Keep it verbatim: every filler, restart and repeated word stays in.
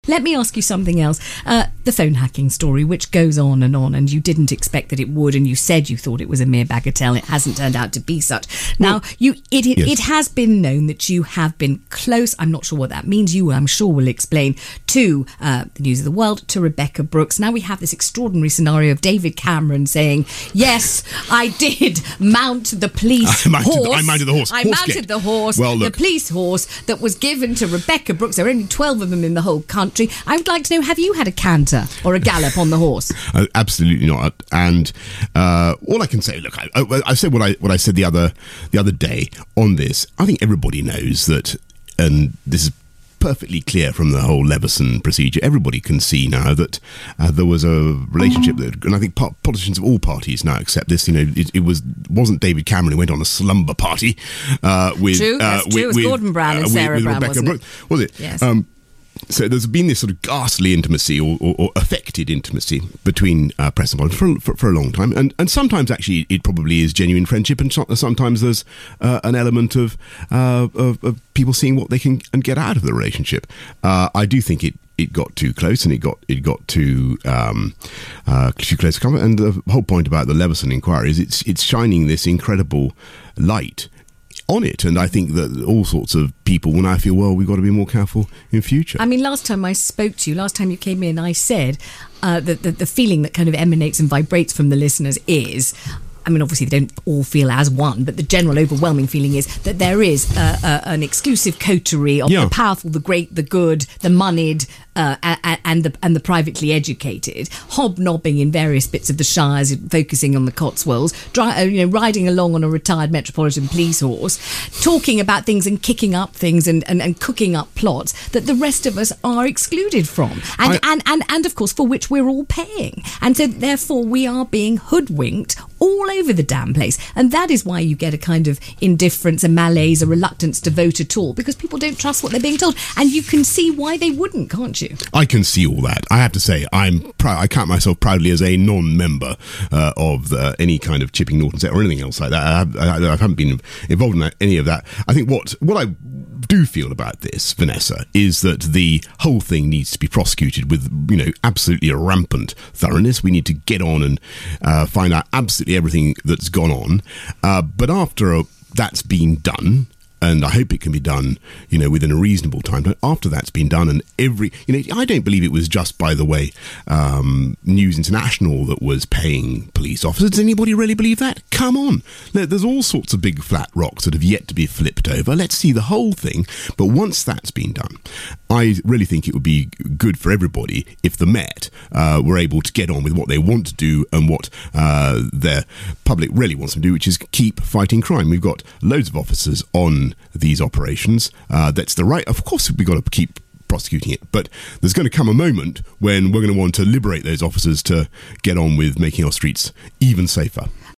Let me ask you something else. Uh, the phone hacking story, which goes on and on, and you didn't expect that it would, and you said you thought it was a mere bagatelle. It hasn't turned out to be such. Now, well, you it it, yes. it has been known that you have been close. I'm not sure what that means. You, I'm sure, will explain to uh, the News of the World, to Rebekah Brooks. Now we have this extraordinary scenario of David Cameron saying, "Yes, I did mount the police I mounted horse. The, I mounted the horse. I horse mounted gate. the horse. Well, look. The police horse that was given to Rebekah Brooks. There are only twelve of them in the whole country." I would like to know, have you had a canter or a gallop on the horse? Uh, absolutely not. And uh, all I can say, look, I, I, I said what I what I said the other the other day on this. I think everybody knows that, and this is perfectly clear from the whole Leveson procedure. Everybody can see now that uh, there was a relationship that, and I think po- politicians of all parties now accept this. You know, it, it was wasn't David Cameron who went on a slumber party uh, with true, that's uh, true. with, It was Gordon Brown and uh, Sarah with, with Brown, Rebekah wasn't Brooks, it? was it? Yes. Um, So there's been this sort of ghastly intimacy or, or, or affected intimacy between uh, press and politics for, for, for a long time. And, and sometimes actually it probably is genuine friendship, and so, sometimes there's uh, an element of, uh, of of people seeing what they can and get out of the relationship. Uh, I do think it it got too close, and it got it got too um, uh, too close to comfort. And the whole point about the Leveson inquiry is it's it's shining this incredible light on it, and I think that all sorts of people will now feel, well, we've got to be more careful in future. I mean, last time I spoke to you, last time you came in, I said uh, that the, the feeling that kind of emanates and vibrates from the listeners is, I mean, obviously they don't all feel as one, but the general overwhelming feeling is that there is uh, uh, an exclusive coterie of yeah. the powerful, the great, the good, the moneyed, uh, and, and the and the privately educated, hobnobbing in various bits of the shires, focusing on the Cotswolds, dry, uh, you know, riding along on a retired Metropolitan Police horse, talking about things and kicking up things and, and, and cooking up plots that the rest of us are excluded from, and, I, and, and, and of course for which we're all paying, and so therefore we are being hoodwinked all over the damn place. And that is why you get a kind of indifference, a malaise, a reluctance to vote at all, because people don't trust what they're being told. And you can see why they wouldn't, can't you? I can see all that. I have to say, I'm proud. I count myself proudly as a non-member uh, of the, any kind of Chipping Norton set or anything else like that. I, have, I, I haven't been involved in that, any of that. I think what what I do feel about this, Vanessa, is that the whole thing needs to be prosecuted with, you know, absolutely a rampant thoroughness. We need to get on and uh, find out absolutely everything that's gone on. Uh, but after a, that's been done, and I hope it can be done, you know, within a reasonable time. But after that's been done, and every, you know, I don't believe it was just, by the way, um, News International that was paying police officers. Does anybody really believe that? Come on. There's all sorts of big flat rocks that have yet to be flipped over. Let's see the whole thing. But once that's been done, I really think it would be good for everybody if the Met uh, were able to get on with what they want to do and what uh, their public really wants them to do, which is keep fighting crime. We've got loads of officers on these operations. Uh, that's the right. Of course, we've got to keep prosecuting it, but there's going to come a moment when we're going to want to liberate those officers to get on with making our streets even safer.